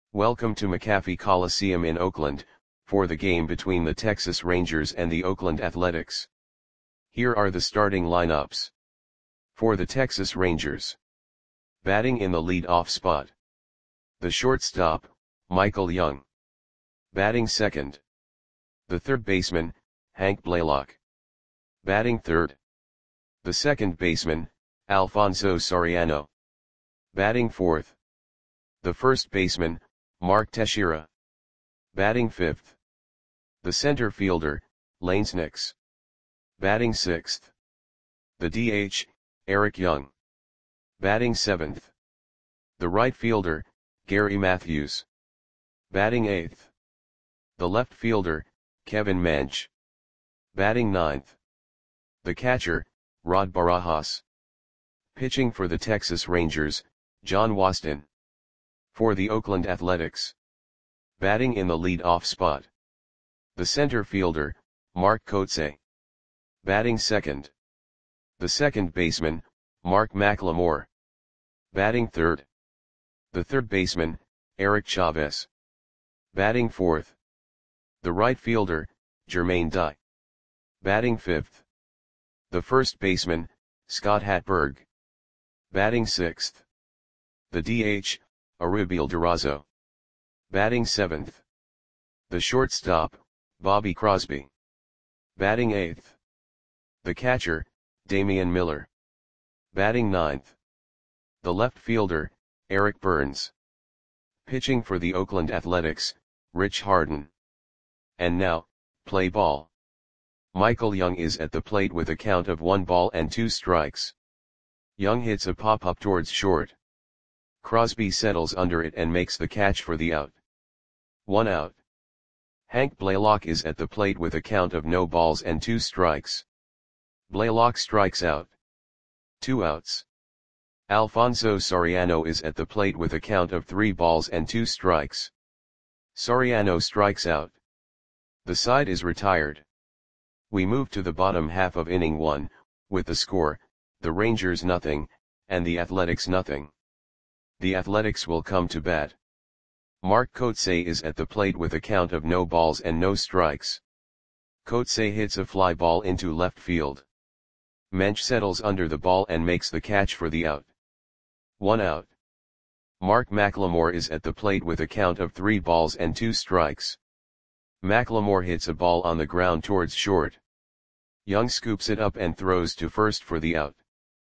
Welcome to McAfee Coliseum in Oakland, for the game between the Texas Rangers and the Oakland Athletics. Here are the starting lineups. For the Texas Rangers. Batting in the lead-off spot. The shortstop, Michael Young. Batting second. The third baseman, Hank Blaylock. Batting third. The second baseman, Alfonso Soriano. Batting fourth. The first baseman, Mark Teixeira. Batting fifth. The center fielder, Lance Nix. Batting sixth. The DH, Eric Young. Batting seventh. The right fielder, Gary Matthews. Batting eighth. The left fielder, Kevin Mench. Batting ninth. The catcher, Rod Barajas. Pitching for the Texas Rangers, John Waston. For the Oakland Athletics. Batting in the lead-off spot. The center fielder, Mark Kotsay. Batting second. The second baseman, Mark McLemore. Batting third. The third baseman, Eric Chavez. Batting fourth. The right fielder, Jermaine Dye. Batting fifth. The first baseman, Scott Hatberg. Batting sixth. The DH, Arubiel Durazo. Batting seventh. The shortstop, Bobby Crosby. Batting eighth. The catcher, Damian Miller. Batting ninth. The left fielder, Eric Burns. Pitching for the Oakland Athletics, Rich Harden. And now, play ball. Michael Young is at the plate with a count of 1-2. Young hits a pop-up towards short. Crosby settles under it and makes the catch for the out. 1 out. Hank Blaylock is at the plate with a count of 0-2. Blaylock strikes out. 2 outs. Alfonso Soriano is at the plate with a count of 3-2. Soriano strikes out. The side is retired. We move to the bottom half of inning 1, with the score, the Rangers nothing, and the Athletics nothing. The Athletics will come to bat. Mark Kotsay is at the plate with a count of 0-0. Kotsay hits a fly ball into left field. Mench settles under the ball and makes the catch for the out. 1 out. Mark McLemore is at the plate with a count of 3-2. McLemore hits a ball on the ground towards short. Young scoops it up and throws to first for the out.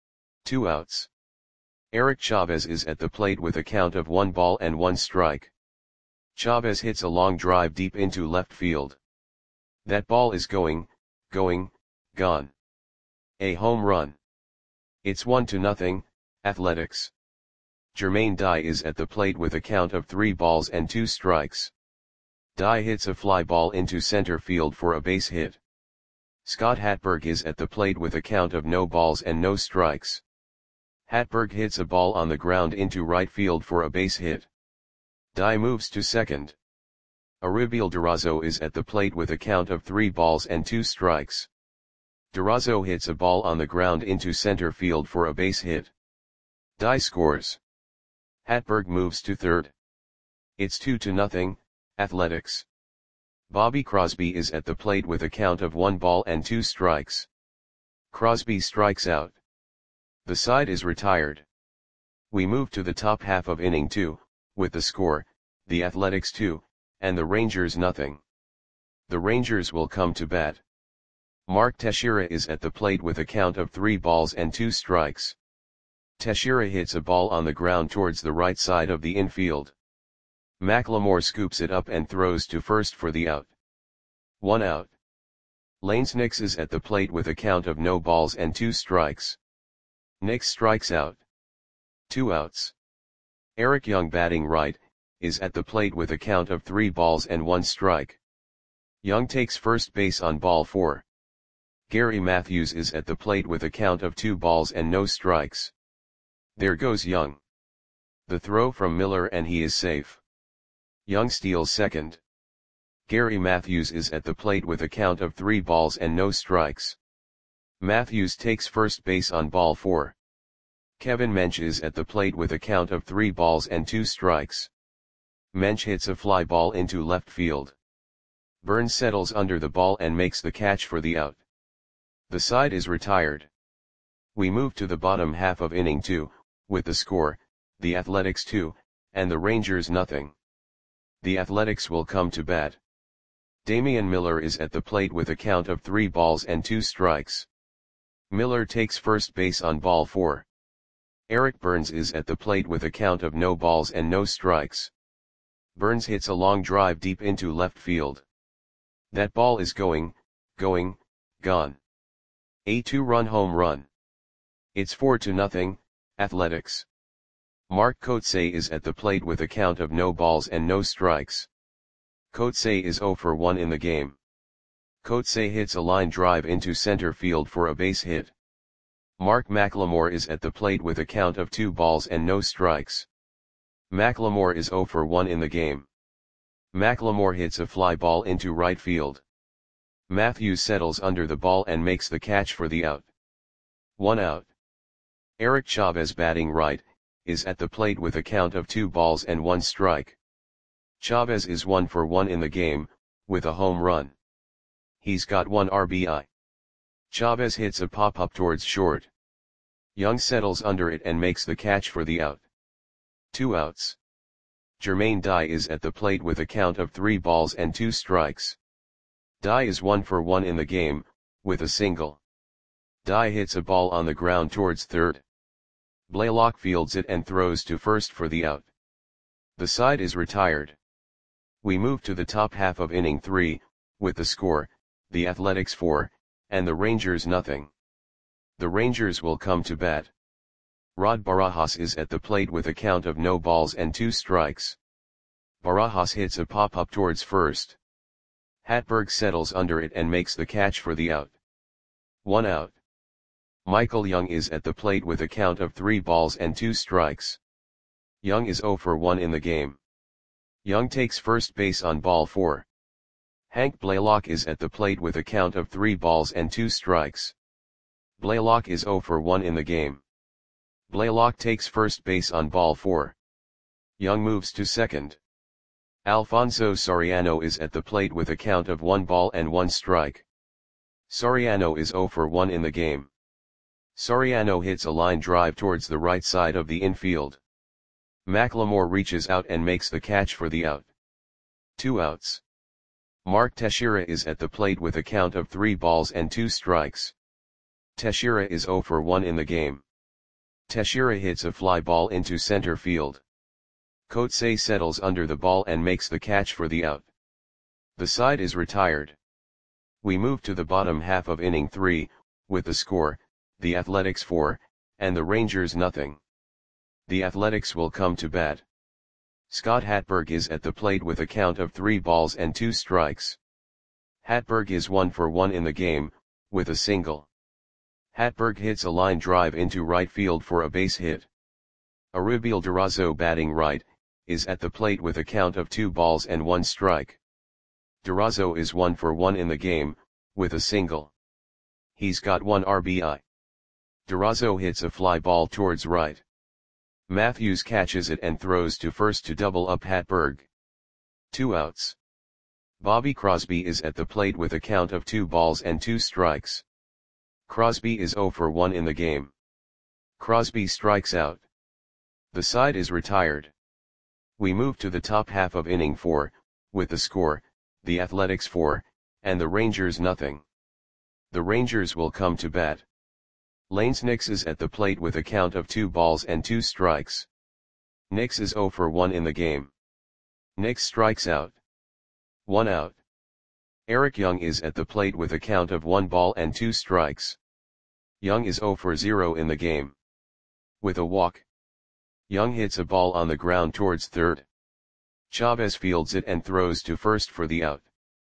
2 outs. Eric Chavez is at the plate with a count of 1-1. Chavez hits a long drive deep into left field. That ball is gone. A home run. It's 1-0, Athletics. Jermaine Dye is at the plate with a count of 3-2. Dye hits a fly ball into center field for a base hit. Scott Hatberg is at the plate with a count of 0-0. Hatberg hits a ball on the ground into right field for a base hit. Dye moves to second. Arubiel Durazo is at the plate with a count of 3-2. Durazo hits a ball on the ground into center field for a base hit. Dye scores. Hatberg moves to third. It's 2-0, Athletics. Bobby Crosby is at the plate with a count of 1-2. Crosby strikes out. The side is retired. We move to the top half of inning 2, with the score, the Athletics 2, and the Rangers nothing. The Rangers will come to bat. Mark Teixeira is at the plate with a count of 3-2. Teixeira hits a ball on the ground towards the right side of the infield. McLemore scoops it up and throws to first for the out. 1 out. Lance Nix is at the plate with a count of 0-2. Nix strikes out. 2 outs. Eric Young, batting right, is at the plate with a count of 3-1. Young takes first base on ball 4. Gary Matthews is at the plate with a count of 2-0. There goes Young. The throw from Miller and he is safe. Young steals second. Gary Matthews is at the plate with a count of 3-0. Matthews takes first base on ball 4. Kevin Mench is at the plate with a count of 3-2. Mensch hits a fly ball into left field. Burns settles under the ball and makes the catch for the out. The side is retired. We move to the bottom half of inning 2, with the score, the Athletics 2, and the Rangers nothing. The Athletics will come to bat. Damian Miller is at the plate with a count of 3 balls and 2 strikes. Miller takes first base on ball 4. Eric Burns is at the plate with a count of no balls and no strikes. Burns hits a long drive deep into left field. That ball is going, gone. A 2-run home run. It's 4-0, Athletics. Mark Kotsay is at the plate with a count of no balls and no strikes. Kotsay is 0 for 1 in the game. Kotsay hits a line drive into center field for a base hit. Mark McLemore is at the plate with a count of 2 balls and no strikes. McLemore is 0 for 1 in the game. McLemore hits a fly ball into right field. Matthews settles under the ball and makes the catch for the out. 1 out. Eric Chavez, batting right, is at the plate with a count of 2 balls and 1 strike. Chavez is 1 for 1 in the game, with a home run. He's got 1 RBI. Chavez hits a pop-up towards short. Young settles under it and makes the catch for the out. 2 outs. Jermaine Dye is at the plate with a count of 3 balls and 2 strikes. Dye is 1 for 1 in the game, with a single. Dye hits a ball on the ground towards third. Blaylock fields it and throws to first for the out. The side is retired. We move to the top half of inning 3, with the score, the Athletics 4, and the Rangers nothing. The Rangers will come to bat. Rod Barajas is at the plate with a count of no balls and 2 strikes. Barajas hits a pop-up towards first. Hatberg settles under it and makes the catch for the out. 1 out. Michael Young is at the plate with a count of 3 balls and 2 strikes. Young is 0 for 1 in the game. Young takes first base on ball 4. Hank Blaylock is at the plate with a count of 3 balls and 2 strikes. Blaylock is 0 for 1 in the game. Blaylock takes first base on ball 4. Young moves to second. Alfonso Soriano is at the plate with a count of 1 ball and 1 strike. Soriano is 0 for 1 in the game. Soriano hits a line drive towards the right side of the infield. McLemore reaches out and makes the catch for the out. 2 outs. Mark Teixeira is at the plate with a count of 3 balls and 2 strikes. Teixeira is 0 for 1 in the game. Teixeira hits a fly ball into center field. Kotsay settles under the ball and makes the catch for the out. The side is retired. We move to the bottom half of inning 3, with the score, the Athletics 4, and the Rangers nothing. The Athletics will come to bat. Scott Hatberg is at the plate with a count of 3 balls and 2 strikes. Hatberg is 1 for 1 in the game, with a single. Hatberg hits a line drive into right field for a base hit. Arubiel Durazo, batting right, is at the plate with a count of 2 balls and 1 strike. Durazo is 1 for 1 in the game, with a single. He's got 1 RBI. Durazo hits a fly ball towards right. Matthews catches it and throws to first to double up Hatberg. 2 outs. Bobby Crosby is at the plate with a count of 2 balls and 2 strikes. Crosby is 0 for 1 in the game. Crosby strikes out. The side is retired. We move to the top half of inning 4, with the score, the Athletics 4, and the Rangers nothing. The Rangers will come to bat. Lanes Nix is at the plate with a count of 2 balls and 2 strikes. Nix is 0 for 1 in the game. Nix strikes out. 1 out. Eric Young is at the plate with a count of 1 ball and 2 strikes. Young is 0 for 0 in the game. With a walk. Young hits a ball on the ground towards third. Chavez fields it and throws to first for the out.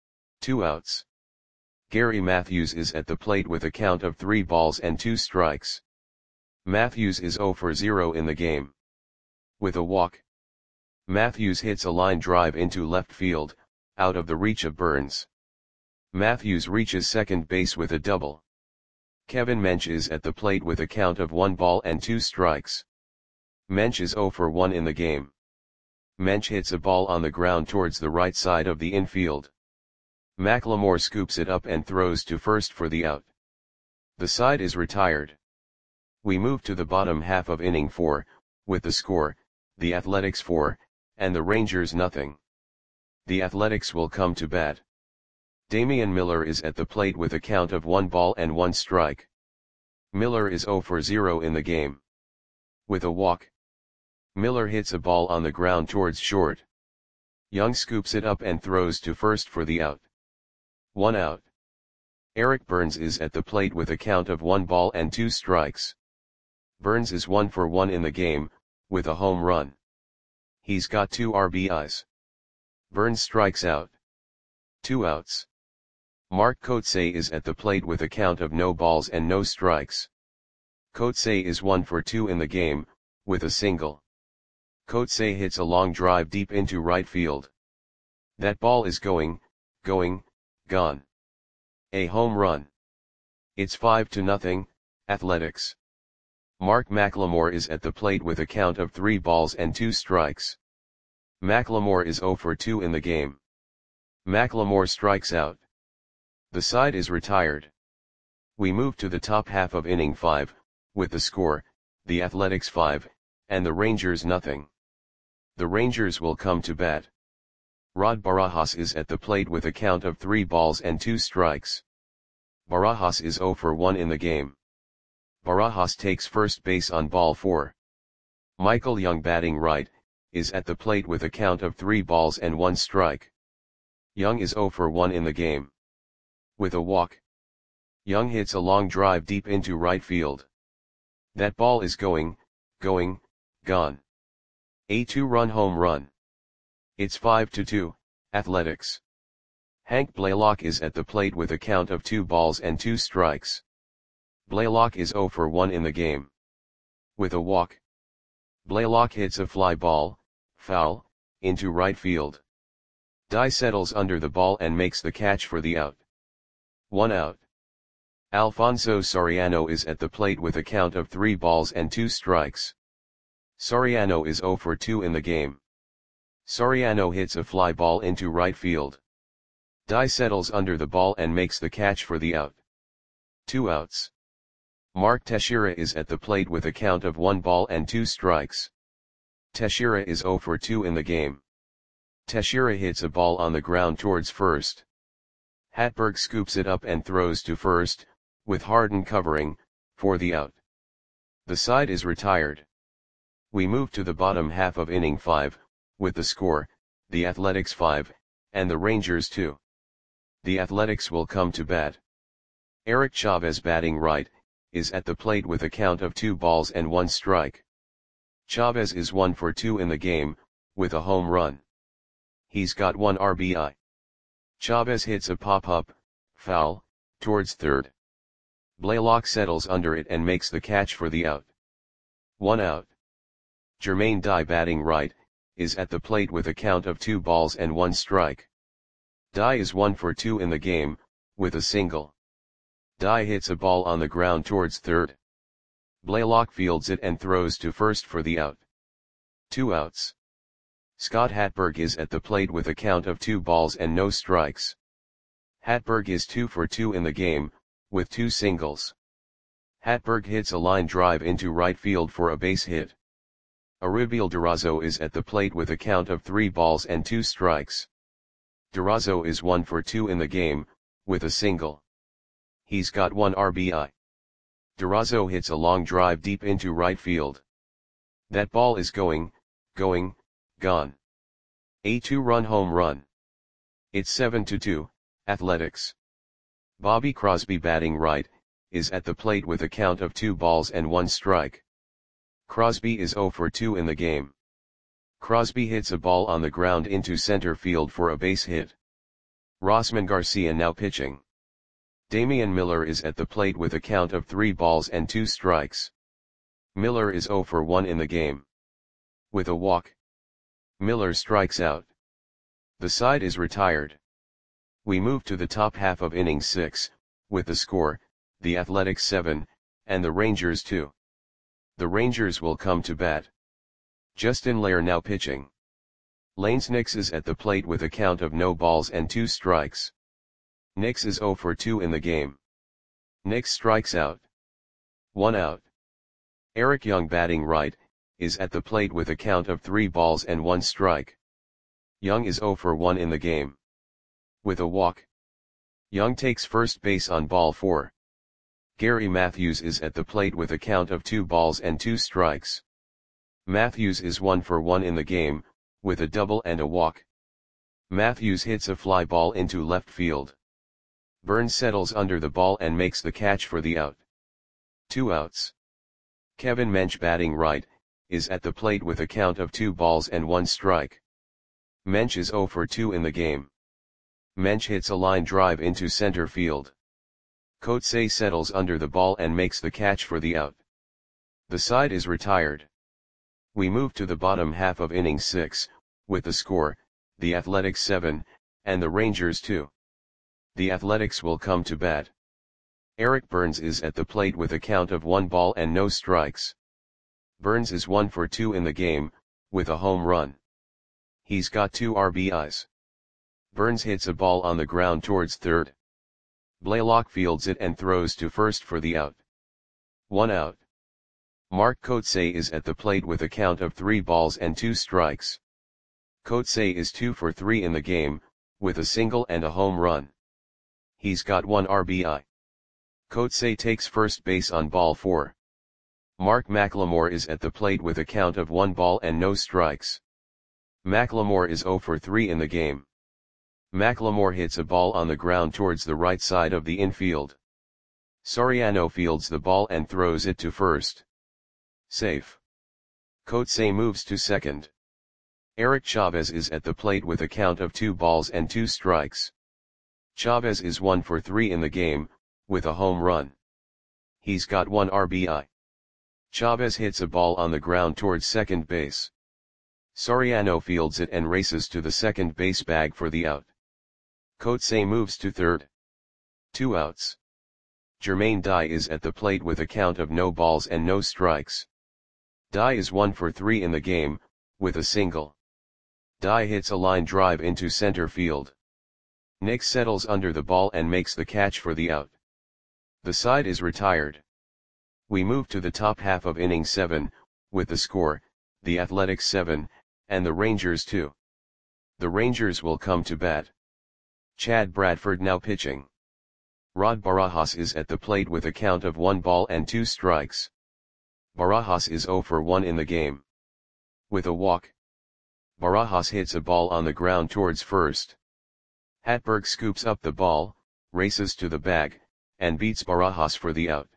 2 outs. Gary Matthews is at the plate with a count of 3 balls and 2 strikes. Matthews is 0 for 0 in the game. With a walk. Matthews hits a line drive into left field, out of the reach of Burns. Matthews reaches second base with a double. Kevin Mensch is at the plate with a count of 1 ball and 2 strikes. Mensch is 0 for 1 in the game. Mensch hits a ball on the ground towards the right side of the infield. McLemore scoops it up and throws to first for the out. The side is retired. We move to the bottom half of inning 4, with the score, the Athletics 4, and the Rangers nothing. The Athletics will come to bat. Damian Miller is at the plate with a count of 1 ball and 1 strike. Miller is 0 for 0 in the game. With a walk. Miller hits a ball on the ground towards short. Young scoops it up and throws to first for the out. 1 out. Eric Burns is at the plate with a count of 1 ball and 2 strikes. Burns is 1 for 1 in the game, with a home run. He's got 2 RBIs. Burns strikes out. 2 outs. Mark Kotsay is at the plate with a count of no balls and no strikes. Kotsay is 1 for 2 in the game, with a single. Kotsay hits a long drive deep into right field. That ball is going, gone. A home run. It's 5-0, Athletics. Mark McLemore is at the plate with a count of 3 balls and 2 strikes. McLemore is 0 for 2 in the game. McLemore strikes out. The side is retired. We move to the top half of inning 5, with the score, the Athletics 5, and the Rangers nothing. The Rangers will come to bat. Rod Barajas is at the plate with a count of 3 balls and 2 strikes. Barajas is 0 for 1 in the game. Barajas takes first base on ball 4. Michael Young batting right, is at the plate with a count of 3 balls and 1 strike. Young is 0 for 1 in the game. With a walk. Young hits a long drive deep into right field. That ball is going, gone. A 2-run home run. It's 5-2, Athletics. Hank Blaylock is at the plate with a count of 2 balls and 2 strikes. Blaylock is 0 for 1 in the game. With a walk. Blaylock hits a fly ball, foul, into right field. Dye settles under the ball and makes the catch for the out. 1 out. Alfonso Soriano is at the plate with a count of 3 balls and 2 strikes. Soriano is 0 for 2 in the game. Soriano hits a fly ball into right field. Dye settles under the ball and makes the catch for the out. 2 outs. Mark Teixeira is at the plate with a count of 1 ball and 2 strikes. Teixeira is 0 for 2 in the game. Teixeira hits a ball on the ground towards first. Hatberg scoops it up and throws to first, with Harden covering, for the out. The side is retired. We move to the bottom half of inning 5, with the score, the Athletics 5, and the Rangers 2. The Athletics will come to bat. Eric Chavez batting right, is at the plate with a count of 2 balls and 1 strike. Chavez is 1 for 2 in the game, with a home run. He's got 1 RBI. Chavez hits a pop-up, foul, towards third. Blaylock settles under it and makes the catch for the out. 1 out. Jermaine Dye batting right, is at the plate with a count of 2 balls and 1 strike. Dye is 1 for 2 in the game, with a single. Dye hits a ball on the ground towards third. Blaylock fields it and throws to first for the out. 2 outs. Scott Hatberg is at the plate with a count of 2 balls and no strikes. Hatberg is 2 for 2 in the game, with 2 singles. Hatberg hits a line drive into right field for a base hit. Arubiel Durazo is at the plate with a count of 3 balls and 2 strikes. Durazo is 1 for 2 in the game, with a single. He's got 1 RBI. Durazo hits a long drive deep into right field. That ball is going, gone. A 2-run home run. It's 7-2, Athletics. Bobby Crosby batting right, is at the plate with a count of 2 balls and 1 strike. Crosby is 0 for 2 in the game. Crosby hits a ball on the ground into center field for a base hit. Rosman Garcia now pitching. Damian Miller is at the plate with a count of 3 balls and 2 strikes. Miller is 0 for 1 in the game. With a walk. Miller strikes out. The side is retired. We move to the top half of inning 6, with the score, the Athletics 7, and the Rangers 2. The Rangers will come to bat. Justin Lair now pitching. Lanes Nix is at the plate with a count of no balls and 2 strikes. Nix is 0 for 2 in the game. Nix strikes out. 1 out. Eric Young batting right, is at the plate with a count of 3 balls and 1 strike. Young is 0 for 1 in the game. With a walk. Young takes first base on ball 4. Gary Matthews is at the plate with a count of 2 balls and 2 strikes. Matthews is 1 for 1 in the game, with a double and a walk. Matthews hits a fly ball into left field. Burns settles under the ball and makes the catch for the out. 2 outs. Kevin Mench batting right, is at the plate with a count of 2 balls and 1 strike. Mench is 0 for 2 in the game. Mench hits a line drive into center field. Coetzee settles under the ball and makes the catch for the out. The side is retired. We move to the bottom half of inning 6, with the score, the Athletics 7, and the Rangers 2. The Athletics will come to bat. Eric Burns is at the plate with a count of 1 ball and no strikes. Burns is 1 for 2 in the game, with a home run. He's got 2 RBIs. Burns hits a ball on the ground towards third. Blaylock fields it and throws to first for the out. 1 out. Mark Coetzee is at the plate with a count of 3 balls and 2 strikes. Coetzee is 2 for 3 in the game, with a single and a home run. He's got 1 RBI. Coetzee takes first base on ball 4. Mark McLemore is at the plate with a count of 1 ball and no strikes. McLemore is 0 for 3 in the game. McLemore hits a ball on the ground towards the right side of the infield. Soriano fields the ball and throws it to first. Safe. Coetzee moves to second. Eric Chavez is at the plate with a count of 2 balls and 2 strikes. Chavez is 1 for 3 in the game, with a home run. He's got 1 RBI. Chavez hits a ball on the ground towards second base. Soriano fields it and races to the second base bag for the out. Coetzee moves to third. 2 outs. Jermaine Dye is at the plate with a count of no balls and no strikes. Dye is 1 for 3 in the game, with a single. Dye hits a line drive into center field. Nix settles under the ball and makes the catch for the out. The side is retired. We move to the top half of inning 7, with the score, the Athletics 7, and the Rangers 2. The Rangers will come to bat. Chad Bradford now pitching. Rod Barajas is at the plate with a count of 1 ball and 2 strikes. Barajas is 0 for 1 in the game. With a walk. Barajas hits a ball on the ground towards first. Hatberg scoops up the ball, races to the bag, and beats Barajas for the out.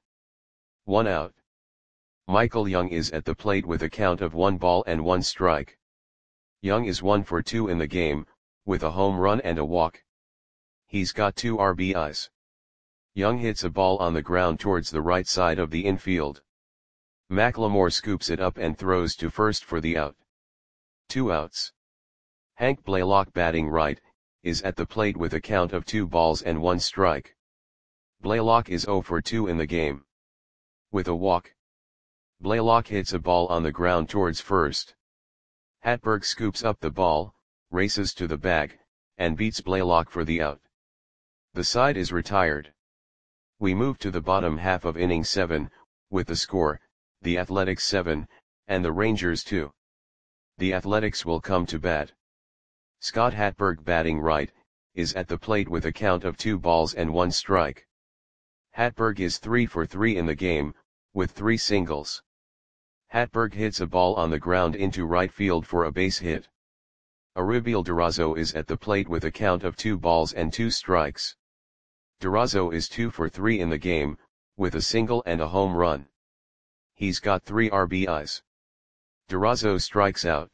1 out. Michael Young is at the plate with a count of 1 ball and 1 strike. Young is 1 for 2 in the game, with a home run and a walk. He's got 2 RBIs. Young hits a ball on the ground towards the right side of the infield. McLemore scoops it up and throws to first for the out. 2 outs. Hank Blaylock batting right, is at the plate with a count of 2 balls and 1 strike. Blaylock is 0 for 2 in the game. With a walk. Blaylock hits a ball on the ground towards first. Hatberg scoops up the ball, races to the bag, and beats Blaylock for the out. The side is retired. We move to the bottom half of inning 7, with the score, the Athletics 7, and the Rangers 2. The Athletics will come to bat. Scott Hatberg batting right, is at the plate with a count of 2 balls and 1 strike. Hatberg is 3 for 3 in the game, with 3 singles. Hatberg hits a ball on the ground into right field for a base hit. Aribiel Durazo is at the plate with a count of 2 balls and 2 strikes. Durazo is 2 for 3 in the game, with a single and a home run. He's got 3 RBIs. Durazo strikes out.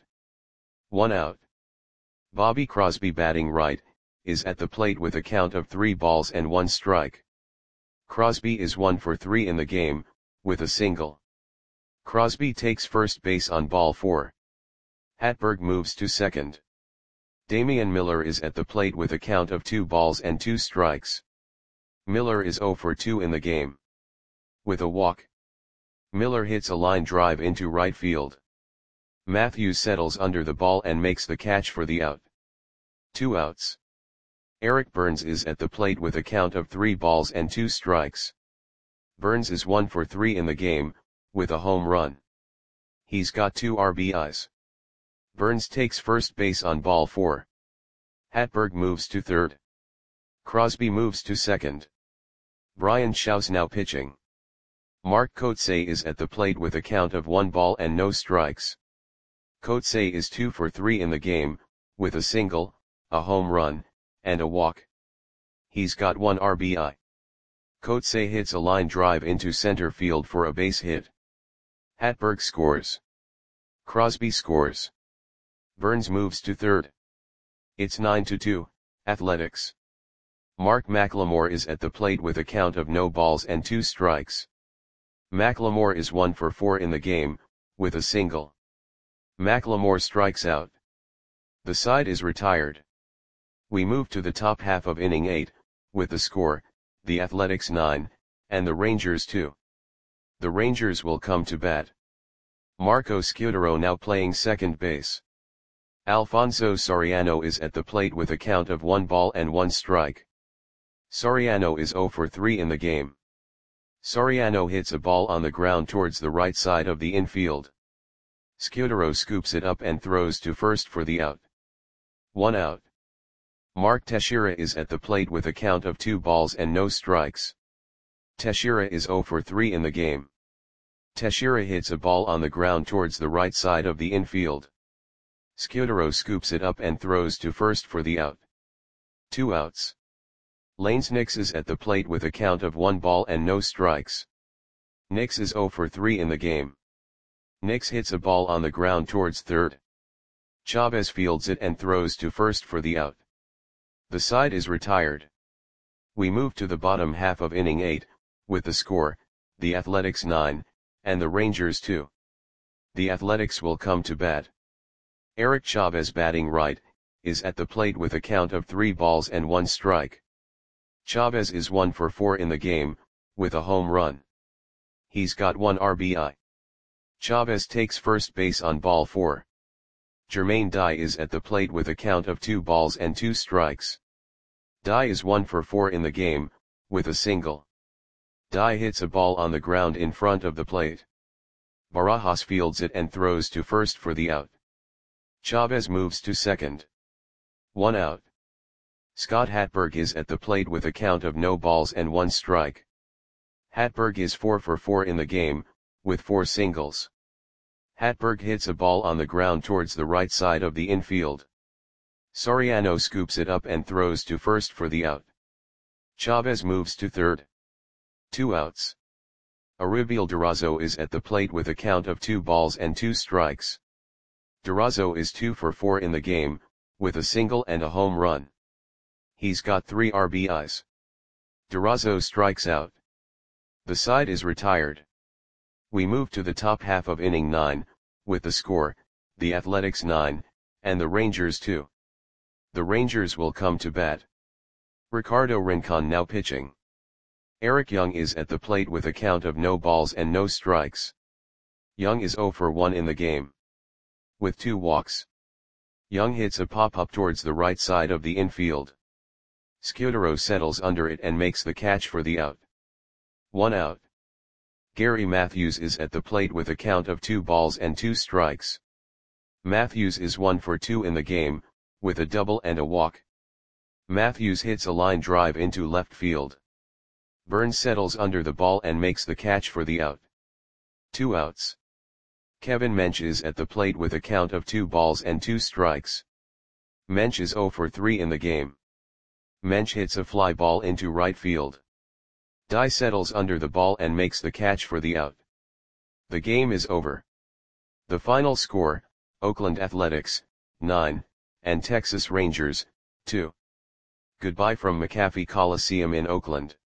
1 out. Bobby Crosby batting right, is at the plate with a count of 3 balls and 1 strike. Crosby is 1 for 3 in the game, with a single. Crosby takes first base on ball 4. Hatberg moves to second. Damian Miller is at the plate with a count of 2 balls and 2 strikes. Miller is 0 for 2 in the game. With a walk. Miller hits a line drive into right field. Matthews settles under the ball and makes the catch for the out. 2 outs. Eric Burns is at the plate with a count of 3 balls and 2 strikes. Burns is 1 for 3 in the game, with a home run. He's got 2 RBIs. Burns takes first base on ball 4. Hatberg moves to third. Crosby moves to second. Brian Shaw's now pitching. Mark Kotsay is at the plate with a count of 1 ball and no strikes. Kotsay is 2 for 3 in the game, with a single, a home run, and a walk. He's got 1 RBI. Kotsay hits a line drive into center field for a base hit. Hatberg scores. Crosby scores. Burns moves to third. It's 9-2, Athletics. Mark McLemore is at the plate with a count of no balls and 2 strikes. McLemore is 1 for 4 in the game, with a single. McLemore strikes out. The side is retired. We move to the top half of inning 8, with the score, the Athletics 9, and the Rangers 2. The Rangers will come to bat. Marco Scudero now playing second base. Alfonso Soriano is at the plate with a count of 1 ball and 1 strike. Soriano is 0 for 3 in the game. Soriano hits a ball on the ground towards the right side of the infield. Scudero scoops it up and throws to first for the out. 1 out. Mark Teixeira is at the plate with a count of 2 balls and no strikes. Teixeira is 0 for 3 in the game. Teixeira hits a ball on the ground towards the right side of the infield. Scudero scoops it up and throws to first for the out. 2 outs. Lanes Nix is at the plate with a count of 1 ball and no strikes. Nix is 0 for 3 in the game. Nix hits a ball on the ground towards third. Chavez fields it and throws to first for the out. The side is retired. We move to the bottom half of inning 8, with the score, the Athletics 9, and the Rangers 2. The Athletics will come to bat. Eric Chavez, batting right, is at the plate with a count of 3 balls and 1 strike. Chavez is 1 for 4 in the game, with a home run. He's got 1 RBI. Chavez takes first base on ball 4. Jermaine Dye is at the plate with a count of 2 balls and 2 strikes. Dye is 1 for 4 in the game, with a single. Dye hits a ball on the ground in front of the plate. Barajas fields it and throws to first for the out. Chavez moves to second. 1 out. Scott Hatberg is at the plate with a count of no balls and 1 strike. Hatberg is 4 for 4 in the game, with 4 singles. Hatberg hits a ball on the ground towards the right side of the infield. Soriano scoops it up and throws to first for the out. Chavez moves to third. 2 outs. Aribiel Durazo is at the plate with a count of 2 balls and 2 strikes. Durazo is 2 for 4 in the game, with a single and a home run. He's got 3 RBIs. Durazo strikes out. The side is retired. We move to the top half of inning 9, with the score, the Athletics 9, and the Rangers 2. The Rangers will come to bat. Ricardo Rincon now pitching. Eric Young is at the plate with a count of no balls and no strikes. Young is 0 for 1 in the game. With 2 walks. Young hits a pop-up towards the right side of the infield. Scudero settles under it and makes the catch for the out. 1 out. Gary Matthews is at the plate with a count of 2 balls and 2 strikes. Matthews is 1 for 2 in the game, with a double and a walk. Matthews hits a line drive into left field. Burns settles under the ball and makes the catch for the out. 2 outs. Kevin Mench is at the plate with a count of 2 balls and 2 strikes. Mench is 0 for 3 in the game. Mench hits a fly ball into right field. Dye settles under the ball and makes the catch for the out. The game is over. The final score, Oakland Athletics, 9, and Texas Rangers, 2. Goodbye from McAfee Coliseum in Oakland.